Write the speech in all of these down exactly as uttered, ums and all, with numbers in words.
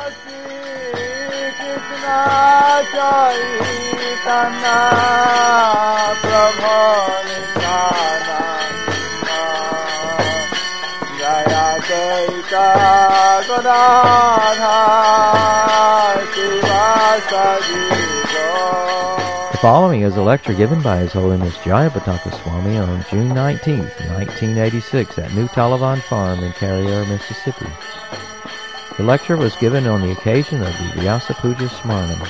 The following is a lecture given by His Holiness Jayapataka Swami on June nineteenth, nineteen eighty-six at New Talavan Farm in Carriere, Mississippi. The lecture was given on the occasion of the Vyasa Puja Smarnam.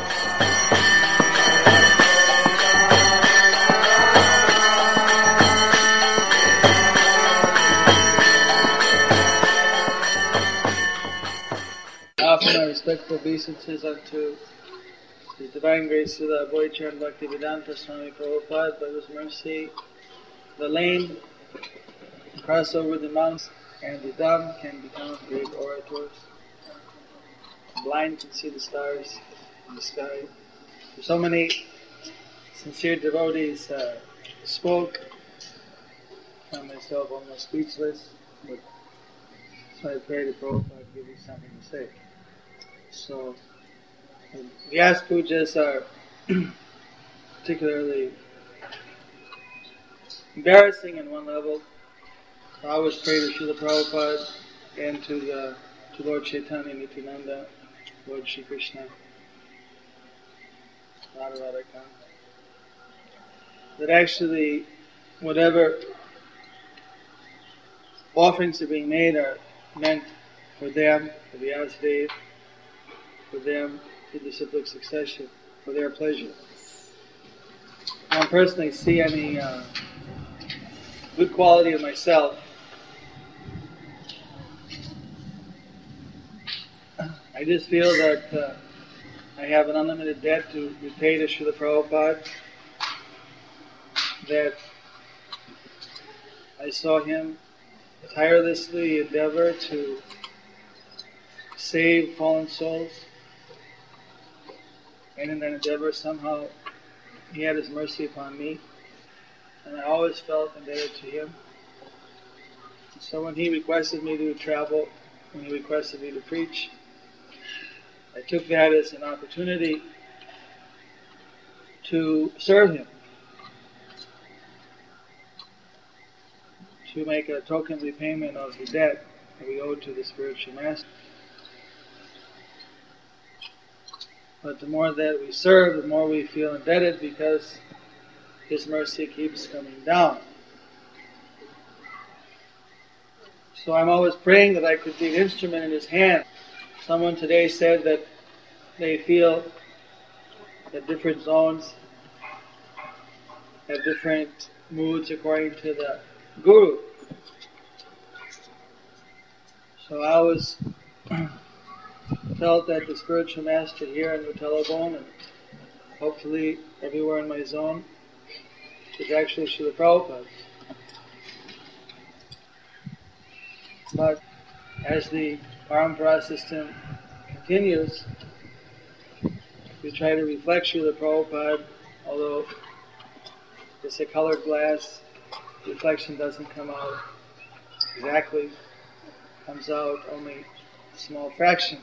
Offer my respectful obeisances unto His Divine Grace Srila Abhayacharya Bhaktivedanta Swami Prabhupada. By whose mercy, the lame cross over the mountains, and the dumb can become great orators. The blind can see the stars in the sky. So many sincere devotees uh, spoke. I found myself almost speechless, but so I pray that Prabhupada give me something to say. So, Vyasa Pujas are particularly embarrassing in one level. I always pray to Srila Prabhupada and to the to Lord Chaitanya Nityananda, Lord Shri Krishna, Radha Radhakant, that actually whatever offerings are being made are meant for them, for the Vyasadeva, for them, the disciplic succession, for their pleasure. I don't personally see any uh, good quality of myself. I just feel that uh, I have an unlimited debt to repay to Srila Prabhupada, that I saw him tirelessly endeavor to save fallen souls, and in that endeavor somehow he had his mercy upon me, and I always felt indebted to him. So when he requested me to travel, when he requested me to preach, I took that as an opportunity to serve him, to make a token repayment of the debt that we owe to the spiritual master. But the more that we serve, the more we feel indebted, because his mercy keeps coming down. So I'm always praying that I could be an instrument in his hand. Someone today said that they feel that different zones have different moods according to the Guru. So I always felt that the spiritual master here in Uttalabone, and hopefully everywhere in my zone, is actually Srila Prabhupada. But as the Parampara system continues, we try to reflect Srila Prabhupada, although it's a colored glass, the reflection doesn't come out exactly, comes out only a small fraction.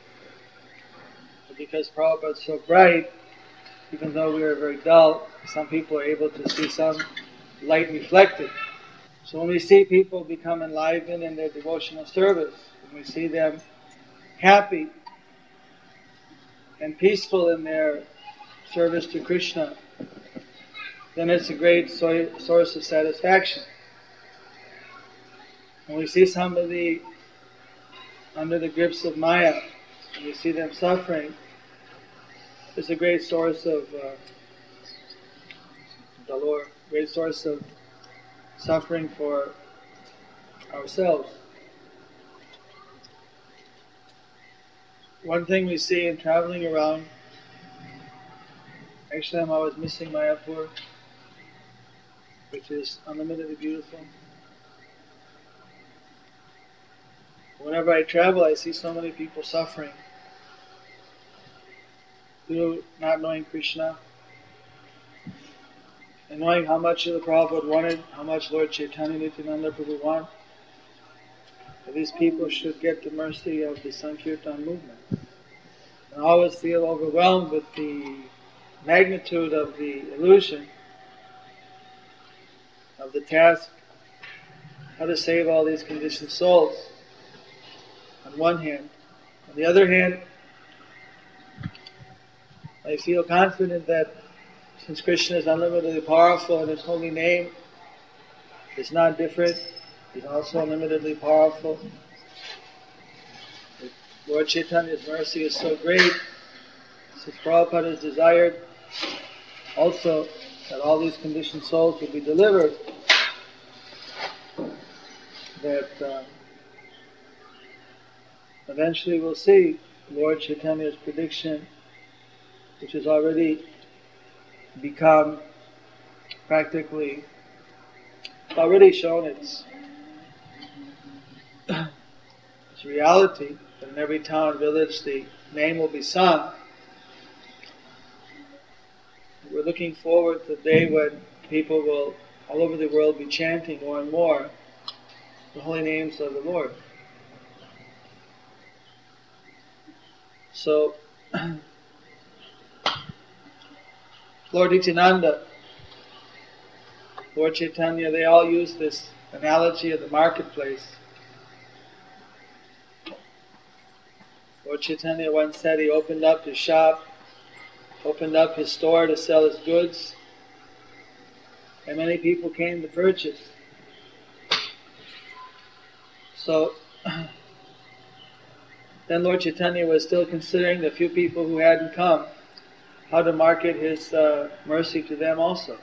But because Prabhupada is so bright, even though we are very dull, some people are able to see some light reflected. So when we see people become enlivened in their devotional service, when we see them happy and peaceful in their service to Krishna, then it's a great so- source of satisfaction. When we see somebody under the grips of Maya, and we see them suffering, it's a great source of uh, dolor, great source of suffering for ourselves. One thing we see in traveling around, actually I'm always missing Mayapur, which is unlimitedly beautiful. Whenever I travel, I see so many people suffering through not knowing Krishna, and knowing how much the Prabhupada wanted, how much Lord Chaitanya Nityananda Prabhu wanted. that these people should get the mercy of the Sankirtan movement. And I always feel overwhelmed with the magnitude of the illusion of the task, how to save all these conditioned souls, on one hand. On the other hand, I feel confident that since Krishna is unlimitedly powerful and His holy name is not different, He's also unlimitedly powerful. Lord Chaitanya's mercy is so great, since Prabhupada has desired also that all these conditioned souls will be delivered, that um, eventually we'll see Lord Chaitanya's prediction, which has already become practically, already shown its, its reality, that in every town and village the name will be sung. We're looking forward to the day when people will, all over the world, be chanting more and more the holy names of the Lord. So, Lord Nityananda, Lord Chaitanya, they all use this analogy of the marketplace. Lord Chaitanya once said he opened up his shop, opened up his store to sell his goods, and many people came to purchase. So, then Lord Chaitanya was still considering the few people who hadn't come, how to market His uh, mercy to them also.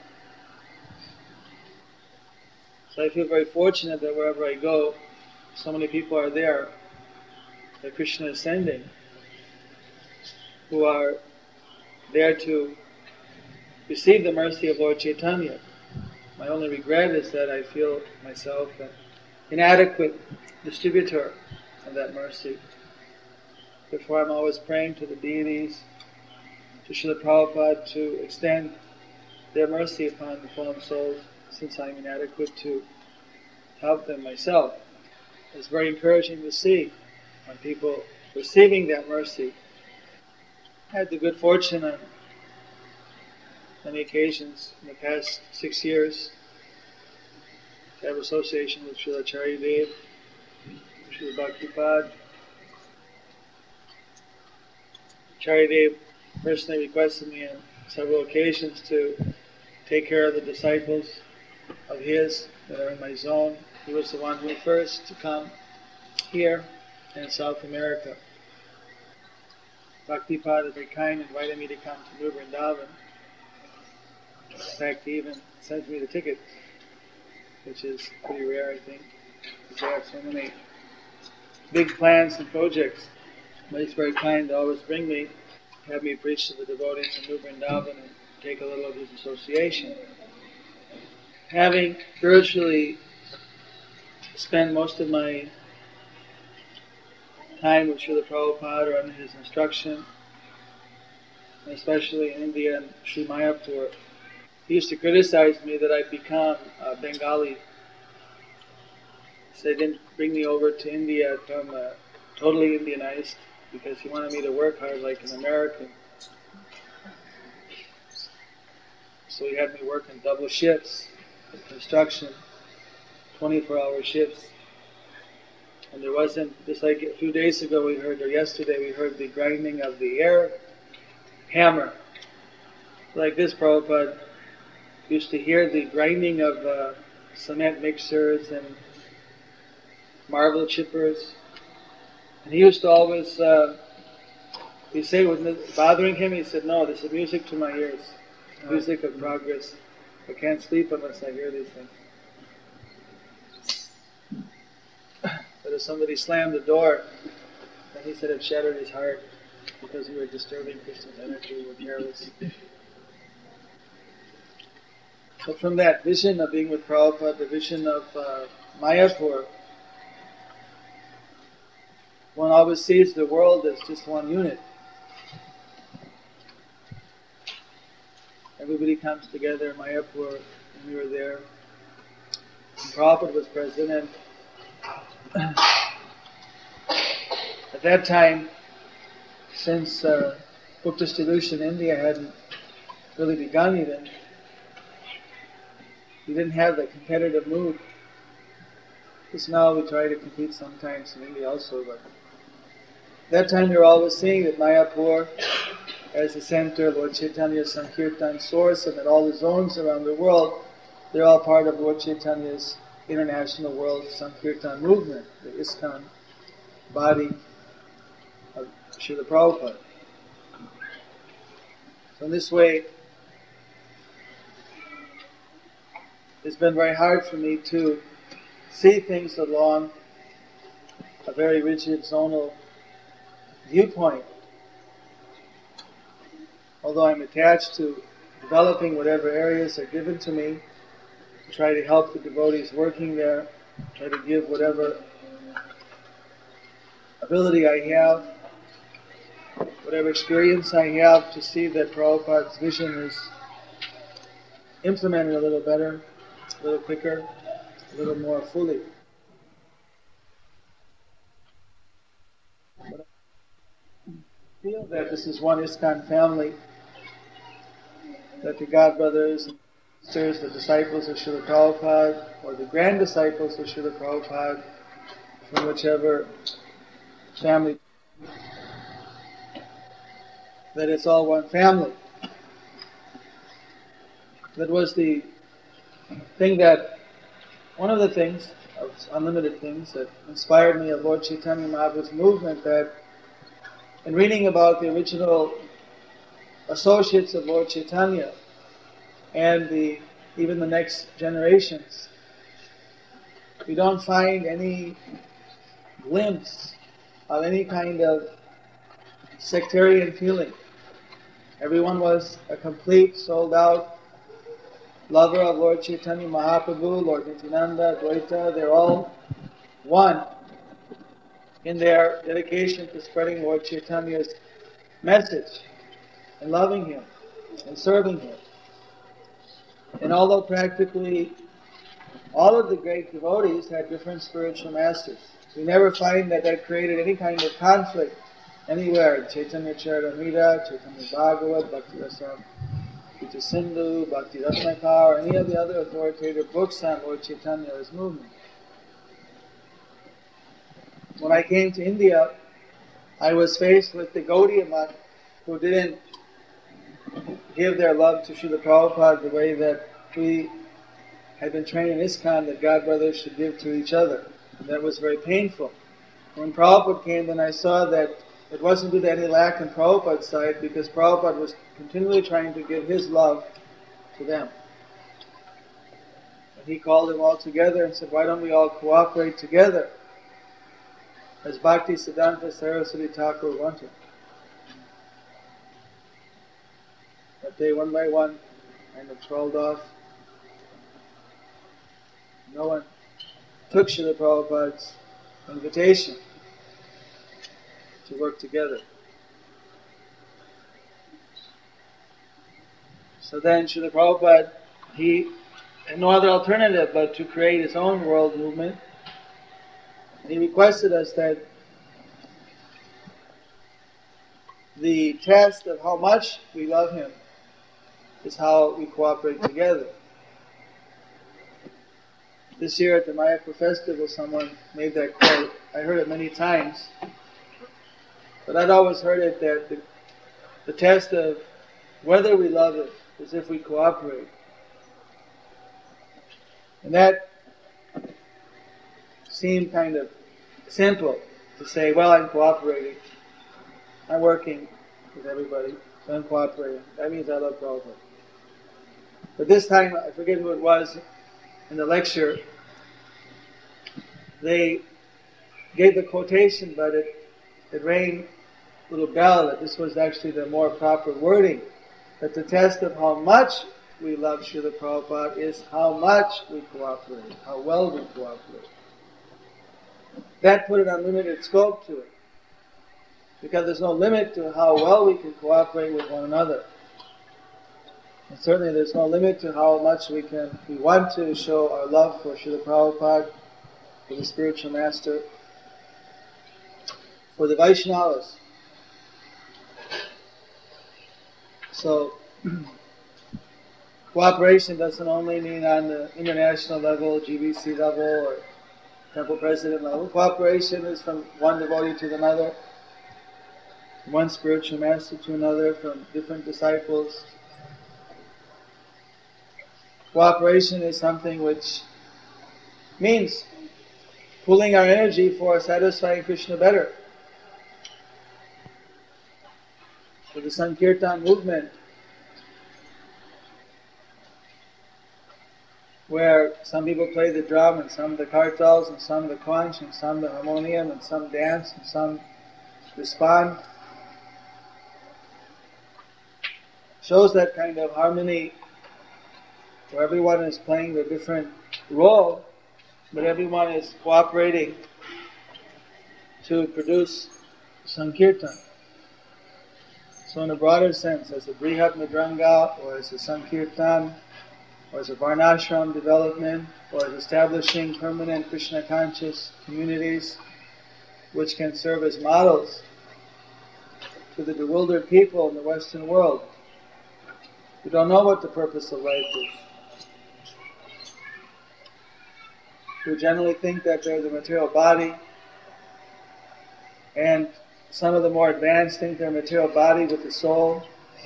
So I feel very fortunate that wherever I go, so many people are there that Krishna is sending, who are there to receive the mercy of Lord Chaitanya. My only regret is that I feel myself an inadequate distributor of that mercy. Therefore I'm always praying to the deities, to Srila Prabhupada, to extend their mercy upon the fallen souls, since I'm inadequate to help them myself. It's very encouraging to see when people receiving that mercy. I had the good fortune on many occasions in the past six years to have association with Srila Acharyadev, Srila Bhaktipada. Acharyadev personally requested me on several occasions to take care of the disciples of his that are in my zone. He was the one who first to come here in South America. Bhaktipada is very kind, invited me to come to New Vrindavan. In fact, he even sent me the ticket, which is pretty rare, I think, because they have so many big plans and projects. But he's very kind to always bring me, have me preach to the devotees in New Vrindavan and take a little of his association. Having virtually spent most of my time with Srila Prabhupada or under his instruction, especially in India and Sri Mayapur, he used to criticize me that I'd become a Bengali. So they didn't bring me over to India to become uh, totally Indianized, because he wanted me to work hard like an American. So he had me working double shifts, construction, twenty-four hour shifts. And there wasn't, just like a few days ago we heard, or yesterday we heard the grinding of the air hammer. Like this, Prabhupada used to hear the grinding of uh, cement mixers and marble chippers. And he used to always, uh, he'd say, wasn't it bothering him? He said, no, this is music to my ears, music of progress. I can't sleep unless I hear these things. But if somebody slammed the door, then he said it shattered his heart because we were disturbing Krishna's energy, we were careless. But from that vision of being with Prabhupada, the vision of uh, Mayapur, one always sees the world as just one unit. Everybody comes together in Mayapur, and we were there. And Prabhupada was present, and At that time, since uh, book distribution in India hadn't really begun even, we didn't have the competitive mood. Because now we try to compete sometimes in India also, but at that time we were always seeing that Mayapur as the center, Lord Chaitanya's Sankirtan source, and that all the zones around the world, they're all part of Lord Chaitanya's International World Sankirtan movement, the ISKCON body of Srila Prabhupada. So in this way, it's been very hard for me to see things along a very rigid zonal viewpoint. Although I'm attached to developing whatever areas are given to me, to try to help the devotees working there, try to give whatever ability I have, whatever experience I have to see that Prabhupada's vision is implemented a little better, a little quicker, a little more fully. But I feel that this is one ISKCON family, that the godbrothers and sisters, the disciples of Srila Prabhupada, or the grand disciples of Srila Prabhupada, from whichever family, that it's all one family. That was the thing that, one of the things, of unlimited things, that inspired me of Lord Chaitanya Mahaprabhu's movement, that in reading about the original associates of Lord Chaitanya and the even the next generations, we don't find any glimpse of any kind of sectarian feeling. Everyone was a complete, sold-out lover of Lord Chaitanya Mahaprabhu, Lord Nityananda, Dvaita. They're all one in their dedication to spreading Lord Chaitanya's message and loving Him and serving Him. And although practically all of the great devotees had different spiritual masters, we never find that that created any kind of conflict anywhere in Chaitanya Charitamrita, Chaitanya Bhagavat, Bhakti Rasa Gita Sindhu, Bhakti Ratnakar, or any of the other authoritative books on Lord Chaitanya's movement. When I came to India, I was faced with the Gaudiya Math, who didn't give their love to Srila Prabhupada the way that we had been trained in ISKCON that God brothers should give to each other. And that was very painful. When Prabhupada came, then I saw that it wasn't due to any lack on Prabhupada's side, because Prabhupada was continually trying to give his love to them. And he called them all together and said, why don't we all cooperate together, as Bhakti Siddhanta Saraswati Thakur wanted. But they, one by one, kind of trolled off. No one took Srila Prabhupada's invitation to work together. So then Srila Prabhupada, he had no other alternative but to create his own world movement. And he requested us that the test of how much we love him is how we cooperate together. This year at the Mayapur Festival, someone made that quote. I heard it many times, but I'd always heard it that the, the test of whether we love it is if we cooperate. And that seemed kind of simple to say, well, I'm cooperating. I'm working with everybody, so I'm cooperating. That means I love Prabhupada. But this time, I forget who it was, in the lecture, they gave the quotation, but it, it rang a little bell that this was actually the more proper wording, that the test of how much we love Srila Prabhupada is how much we cooperate, how well we cooperate. That put an unlimited scope to it, because there's no limit to how well we can cooperate with one another. And certainly there's no limit to how much we can, we want to show our love for Srila Prabhupada, for the spiritual master. for the Vaishnavas. So, cooperation doesn't only mean on the international level, G B C level, or temple president level. Cooperation is from one devotee to another, from one spiritual master to another, from different disciples. Cooperation is something which means pooling our energy for satisfying Krishna better. For the Sankirtan movement, where some people play the drum, and some the kartals, and some the conch, and some the harmonium, and some dance, and some respond, shows that kind of harmony where everyone is playing their different role, but everyone is cooperating to produce Sankirtan. So in a broader sense, as a Brihat Madranga, or as a Sankirtan, or as a Varnashram development, or as establishing permanent Krishna conscious communities which can serve as models to the bewildered people in the Western world who don't know what the purpose of life is, who generally think that they're the material body, and some of the more advanced think they're material body with the soul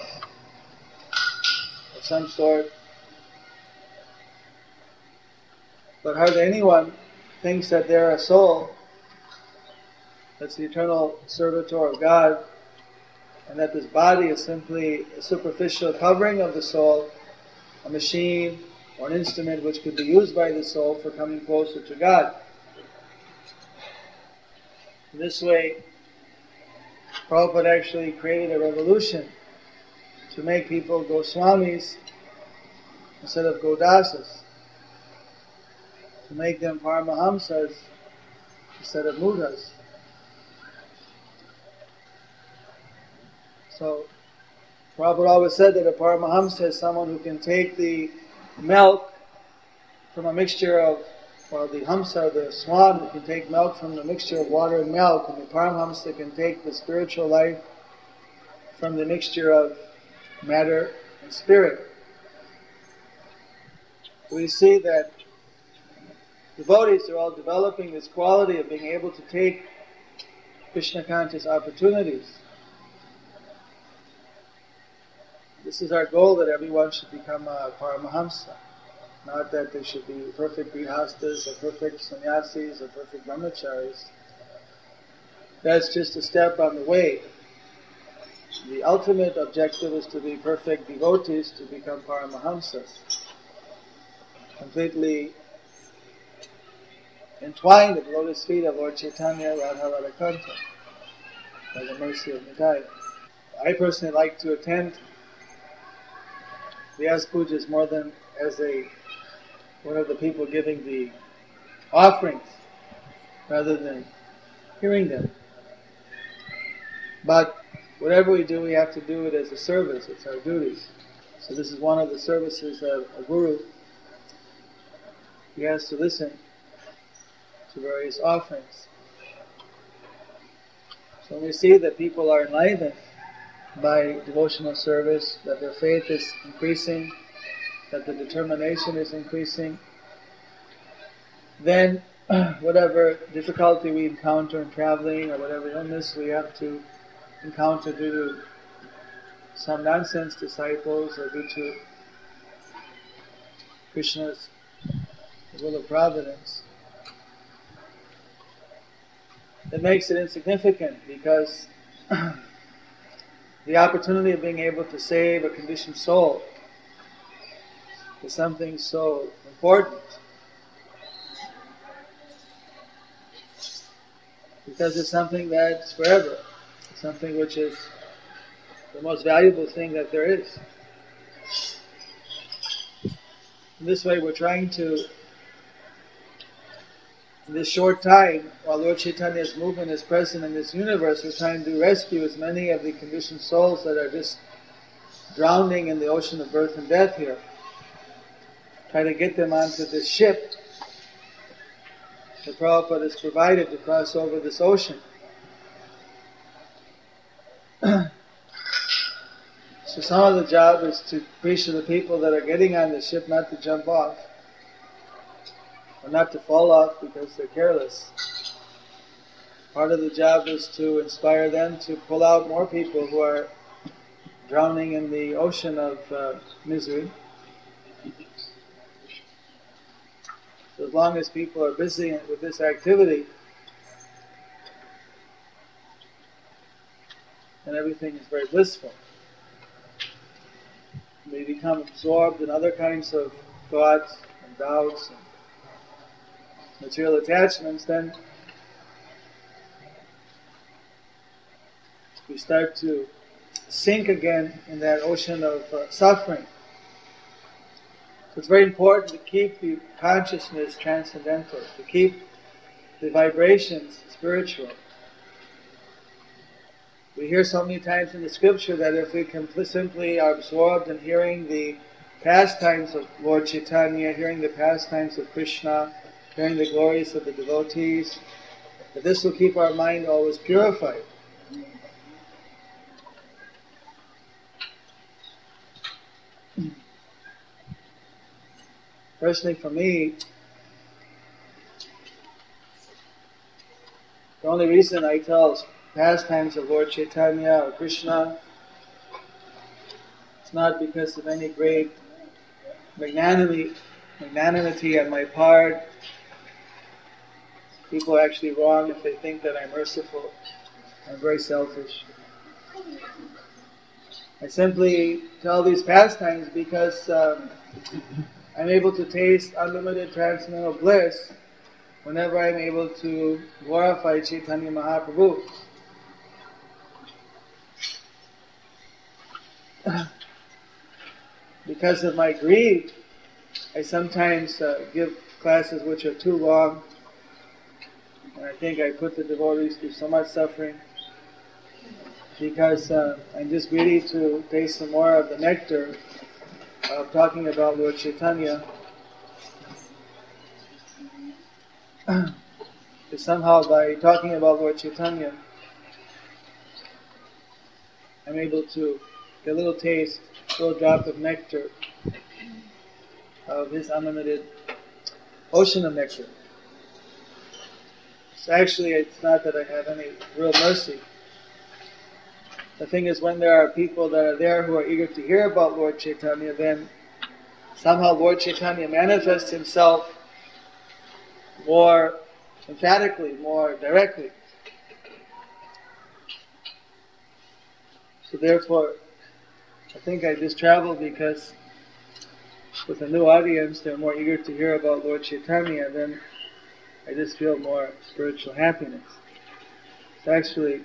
of some sort. But hardly anyone thinks that they're a soul that's the eternal servitor of God, and that this body is simply a superficial covering of the soul, a machine or an instrument which could be used by the soul for coming closer to God. In this way, Prabhupada actually created a revolution to make people Goswamis instead of Godasas, to make them Paramahamsas instead of Mudras. So, Prabhupada always said that a Paramahamsa is someone who can take the milk from a mixture of, well, the Hamsa, the swan, who can take milk from the mixture of water and milk, and the Paramahamsa can take the spiritual life from the mixture of matter and spirit. We see that devotees are all developing this quality of being able to take Krishna conscious opportunities. This is our goal, that everyone should become a Paramahamsa. Not that they should be perfect grihastas or perfect sannyasis or perfect brahmacharis. That's just a step on the way. The ultimate objective is to be perfect devotees, to become Paramahamsas, completely entwined at the lotus feet of Lord Chaitanya Radha Radhakanta by the mercy of Nitai. I personally like to attend the Vyas Pujas more than as a one of the people giving the offerings, rather than hearing them. But whatever we do, we have to do it as a service. It's our duty. So this is one of the services of a guru. He has to listen to various offerings. So when we see that people are enlivened by devotional service, that their faith is increasing, that the determination is increasing, then whatever difficulty we encounter in traveling, or whatever illness we have to encounter due to some nonsense disciples, or due to Krishna's will of providence, it makes it insignificant, because the opportunity of being able to save a conditioned soul is something so important, because it's something that's forever. It's something which is the most valuable thing that there is. In this way, we're trying to, in this short time, while Lord Chaitanya's movement is present in this universe, we're trying to rescue as many of the conditioned souls that are just drowning in the ocean of birth and death here. Try to get them onto this ship that Prabhupada has provided to cross over this ocean. So some of the job is to preach to the people that are getting on the ship not to jump off, or not to fall off because they're careless. Part of the job is to inspire them to pull out more people who are drowning in the ocean of uh, misery. So as long as people are busy with this activity, then everything is very blissful. They become absorbed in other kinds of thoughts and doubts and material attachments, then we start to sink again in that ocean of uh, suffering. So it's very important to keep the consciousness transcendental, to keep the vibrations spiritual. We hear so many times in the scripture that if we can simply are absorbed in hearing the pastimes of Lord Chaitanya, hearing the pastimes of Krishna, hearing the glories of the devotees, that this will keep our mind always purified. Personally, for me, the only reason I tell pastimes of Lord Chaitanya or Krishna, it's not because of any great magnanimity, magnanimity on my part. People are actually wrong if they think that I'm merciful. I'm very selfish. I simply tell these pastimes because um, I'm able to taste unlimited transcendental bliss whenever I'm able to glorify Chaitanya Mahaprabhu. Because of my greed, I sometimes uh, give classes which are too long, and I think I put the devotees through so much suffering because uh, I'm just greedy to taste some more of the nectar of talking about Lord Chaitanya. Because somehow by talking about Lord Chaitanya, I'm able to get a little taste, a little drop of nectar of his unlimited ocean of nectar. So actually, it's not that I have any real mercy. The thing is, when there are people that are there who are eager to hear about Lord Chaitanya, then somehow Lord Chaitanya manifests himself more emphatically, more directly. So therefore, I think I just travel because with a new audience, they're more eager to hear about Lord Chaitanya, and then I just feel more spiritual happiness. So actually,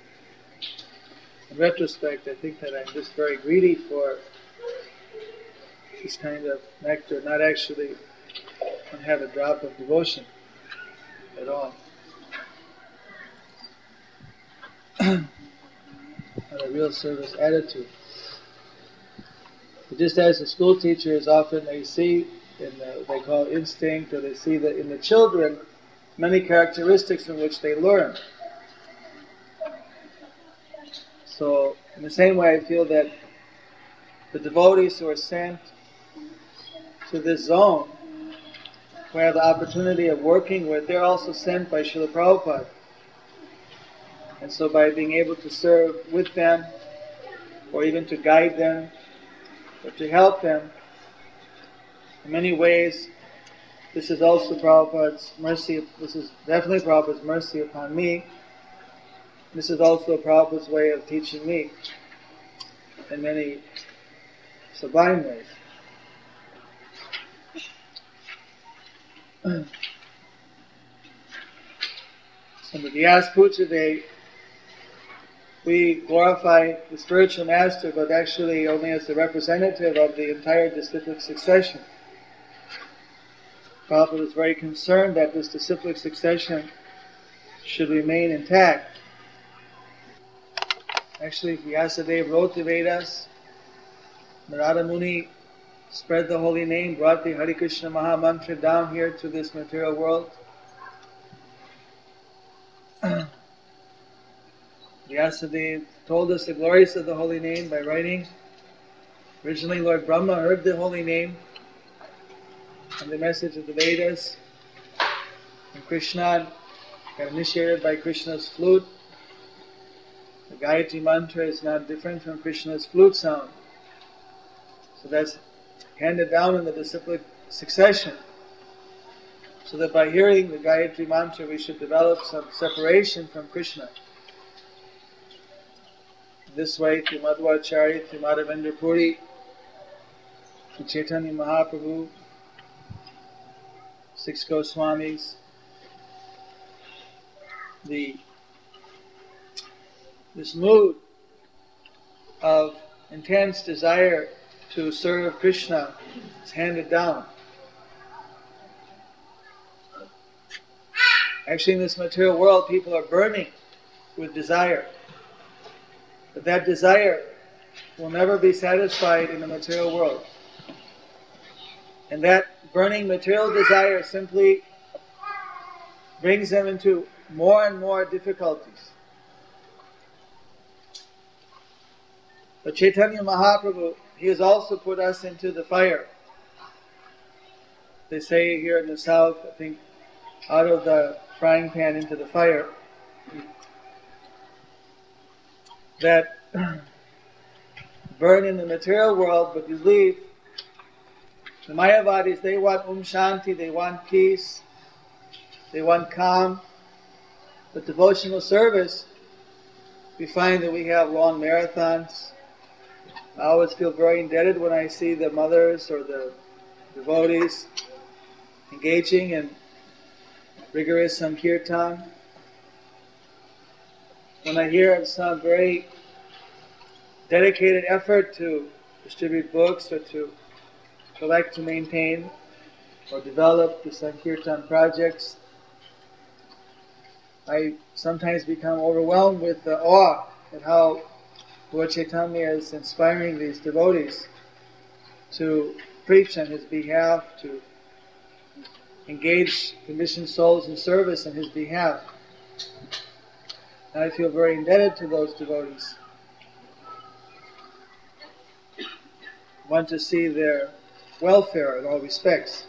in retrospect, I think that I'm just very greedy for this kind of nectar, not actually have a drop of devotion at all. Not a real service attitude. But just as the school teachers often they see in the, they call it instinct, or they see that in the children many characteristics in which they learn. So in the same way, I feel that the devotees who are sent to this zone, who have the opportunity of working with, they're also sent by Srila Prabhupada. And so by being able to serve with them, or even to guide them, or to help them, in many ways, this is also Prabhupada's mercy, this is definitely Prabhupada's mercy upon me. This is also Prabhupada's way of teaching me in many sublime ways. So in the Vyasa Puja Day, we glorify the spiritual master, but actually only as the representative of the entire disciplic succession. Prabhupada is very concerned that this disciplic succession should remain intact. Actually, Vyasadeva wrote the Vedas. Narada Muni spread the holy name, brought the Hare Krishna Maha Mantra down here to this material world. Vyasadeva told us the glories of the holy name by writing Originally Lord Brahma heard the holy name and the message of the Vedas, and Krishna got initiated by Krishna's flute. The Gayatri mantra is not different from Krishna's flute sound. So that's handed down in the disciplic succession. So that by hearing the Gayatri mantra we should develop some separation from Krishna. This way, through Madhvacharya, through Madhavendra Puri, through Chaitanya Mahaprabhu, six Goswamis, the this mood of intense desire to serve Krishna is handed down. Actually, in this material world, people are burning with desire. But that desire will never be satisfied in the material world. And that burning material desire simply brings them into more and more difficulties. But Chaitanya Mahaprabhu, he has also put us into the fire. They say here in the south, I think, out of the frying pan into the fire, that burn in the material world, but you leave. The Mayavadis, they want Om Shanti, they want peace, they want calm. But devotional service, we find that we have long marathons. I always feel very indebted when I see the mothers or the devotees engaging in rigorous Sankirtan. When I hear of some very dedicated effort to distribute books or to collect to maintain or develop the Sankirtan projects, I sometimes become overwhelmed with the awe at how Lord Chaitanya is inspiring these devotees to preach on his behalf, to engage conditioned souls in service on his behalf. And I feel very indebted to those devotees. I want to see their welfare in all respects.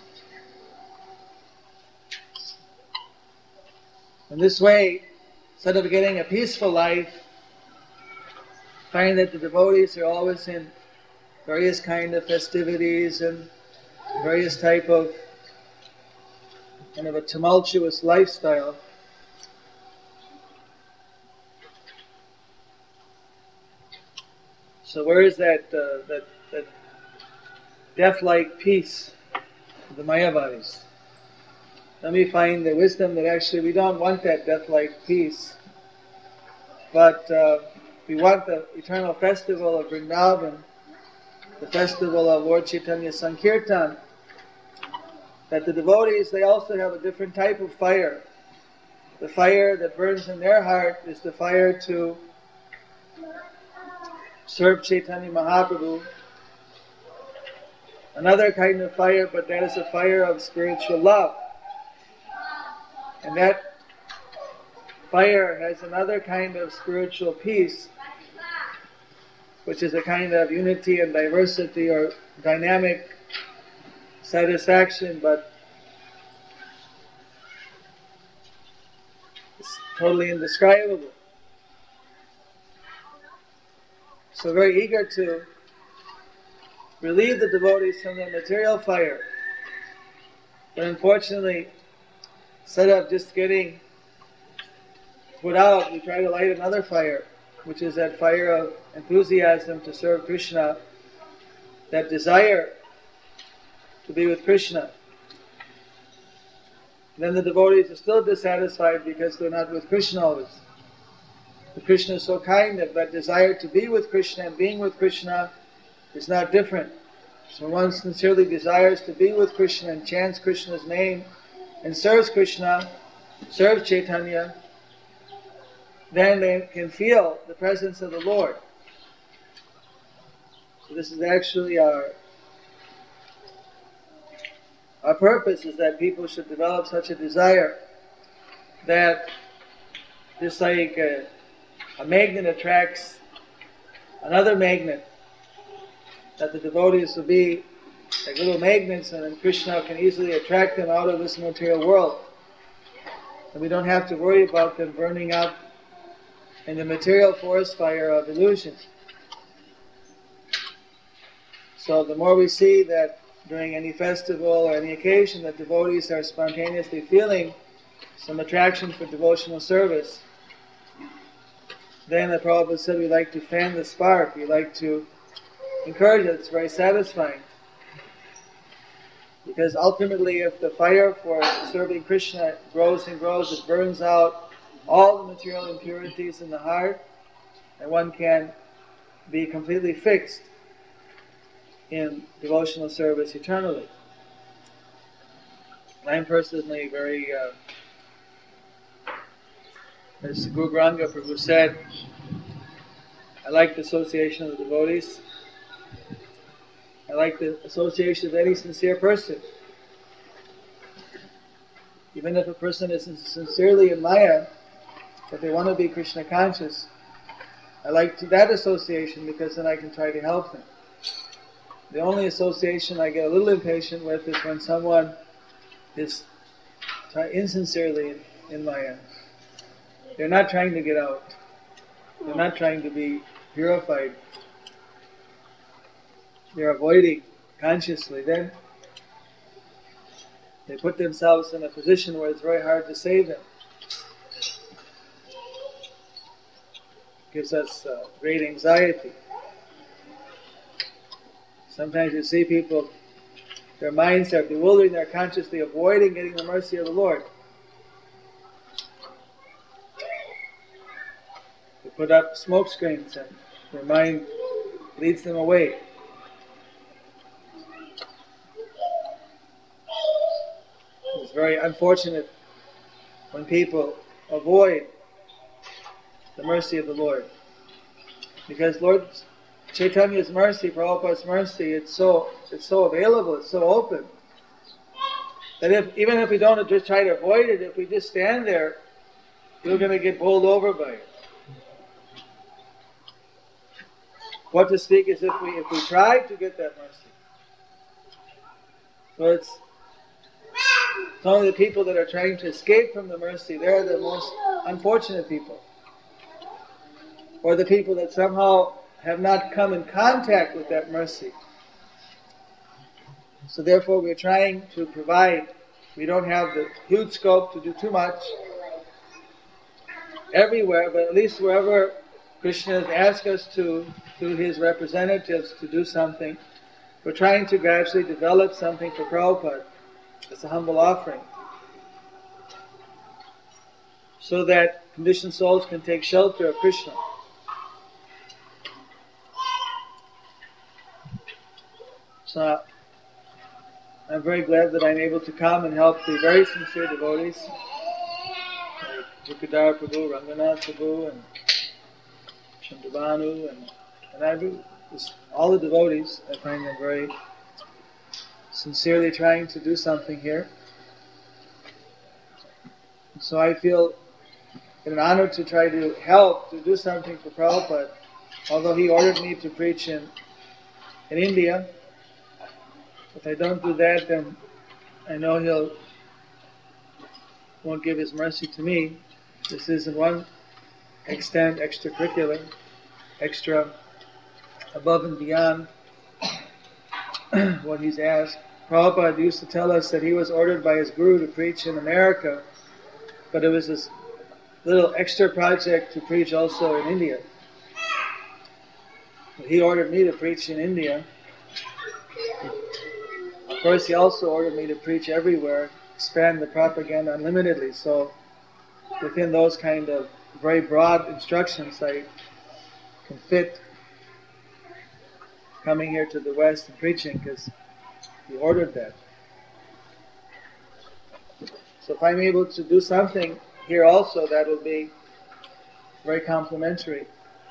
In this way, instead of getting a peaceful life, find that the devotees are always in various kind of festivities and various type of kind of a tumultuous lifestyle. So where is that uh, that, that death-like peace of the Mayavadis? Let me find the wisdom that actually we don't want that death-like peace, but uh, we want the eternal festival of Vrindavan, the festival of Lord Chaitanya Sankirtan, that the devotees, they also have a different type of fire. The fire that burns in their heart is the fire to serve Chaitanya Mahaprabhu. Another kind of fire, but that is a fire of spiritual love. And that fire has another kind of spiritual peace, which is a kind of unity and diversity or dynamic satisfaction, but it's totally indescribable. So very eager to relieve the devotees from the material fire. But unfortunately, instead of just getting put out, we try to light another fire, which is that fire of enthusiasm to serve Krishna, that desire to be with Krishna. Then the devotees are still dissatisfied because they're not with Krishna always. But Krishna is so kind that that desire to be with Krishna and being with Krishna is not different. So one sincerely desires to be with Krishna and chants Krishna's name and serves Krishna, serves Chaitanya, then they can feel the presence of the Lord. So this is actually our our purpose, is that people should develop such a desire that just like a, a magnet attracts another magnet, that the devotees will be like little magnets, and then Krishna can easily attract them out of this material world. And we don't have to worry about them burning up in the material forest fire of illusions. So the more we see that during any festival or any occasion that devotees are spontaneously feeling some attraction for devotional service, then the Prabhupada said we like to fan the spark, we like to encourage it. It's very satisfying. Because ultimately, if the fire for serving Krishna grows and grows, it burns out all the material impurities in the heart, and one can be completely fixed in devotional service eternally. I'm personally very, uh, as Guru Granga Prabhu said, I like the association of the devotees. I like the association of any sincere person. Even if a person is sincerely in Maya, but they want to be Krishna conscious, I like to, that association, because then I can try to help them. The only association I get a little impatient with is when someone is try, insincerely in, in Maya. They're not trying to get out. They're not trying to be purified. They're avoiding consciously. Then they put themselves in a position where it's very hard to save them. It gives us uh, great anxiety. Sometimes you see people, their minds are bewildering, they're consciously avoiding getting the mercy of the Lord. They put up smoke screens and their mind leads them away. It's very unfortunate when people avoid the mercy of the Lord. Because Lord Chaitanya's mercy, Prabhupada's mercy, it's so it's so available, it's so open, that if even if we don't just try to avoid it, if we just stand there, we're going to get bowled over by it. What to speak is if we if we try to get that mercy. So it's It's only the people that are trying to escape from the mercy, they're the most unfortunate people. Or the people that somehow have not come in contact with that mercy. So therefore we're trying to provide, we don't have the huge scope to do too much everywhere, but at least wherever Krishna has asked us to, through his representatives, to do something, we're trying to gradually develop something for Prabhupada. It's a humble offering. So that conditioned souls can take shelter of Krishna. So I'm very glad that I'm able to come and help the very sincere devotees, like Jukadar Prabhu, Ranganath Prabhu, and Chandravanu, and, and I do, all the devotees. I find them very sincerely trying to do something here. So I feel an honor to try to help, to do something for Prabhupada. Although he ordered me to preach in, in India, if I don't do that, then I know he'll won't give his mercy to me. This is in one extent extracurricular, extra above and beyond what he's asked. Prabhupada used to tell us that he was ordered by his guru to preach in America, but it was this little extra project to preach also in India. But he ordered me to preach in India. Of course, he also ordered me to preach everywhere, expand the propaganda unlimitedly. So within those kind of very broad instructions, I can fit coming here to the West and preaching, because he ordered that. So if I'm able to do something here also, that will be very complimentary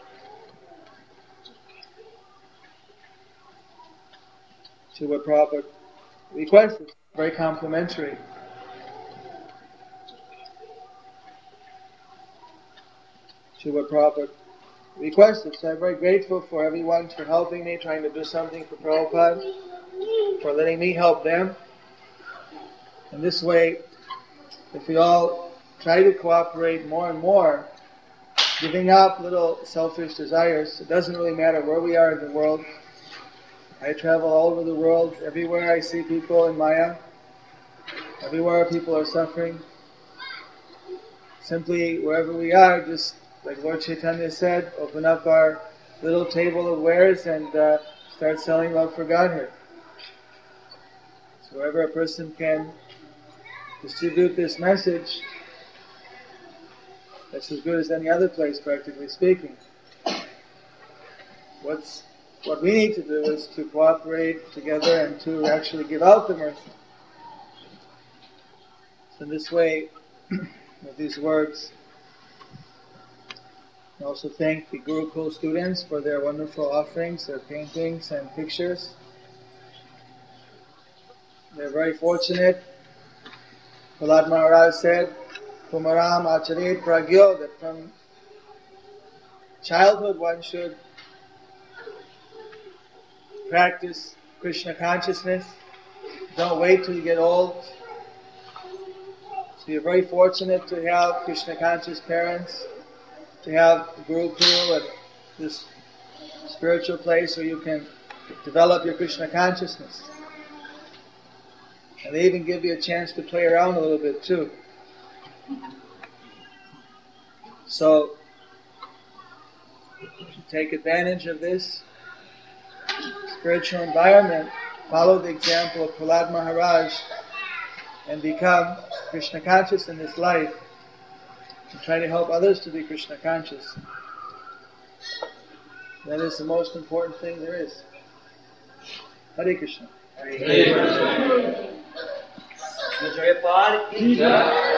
to what Prabhupada requested. Very complimentary to what Prabhupada requested. So I'm very grateful for everyone for helping me, trying to do something for Prabhupada, for letting me help them. And this way, if we all try to cooperate more and more, giving up little selfish desires, it doesn't really matter where we are in the world. I travel all over the world. Everywhere I see people in Maya. Everywhere people are suffering. Simply, wherever we are, just like Lord Chaitanya said, open up our little table of wares and uh, start selling love for Godhead. So wherever a person can distribute this message, that's as good as any other place, practically speaking. What's What we need to do is to cooperate together and to actually give out the mercy. So in this way, with these words, I also thank the Gurukul students for their wonderful offerings, their paintings and pictures. They're very fortunate. Prahlad Maharaj said, Kumaram Acharit Pragyo, that from childhood one should practice Krishna consciousness. Don't wait till you get old. So you're very fortunate to have Krishna conscious parents, to have Gurukul and this spiritual place where you can develop your Krishna consciousness. And they even give you a chance to play around a little bit too. So, take advantage of this spiritual environment, follow the example of Prahlad Maharaj, and become Krishna conscious in this life, and try to help others to be Krishna conscious. That is the most important thing there is. Hare Krishna. Hare Krishna.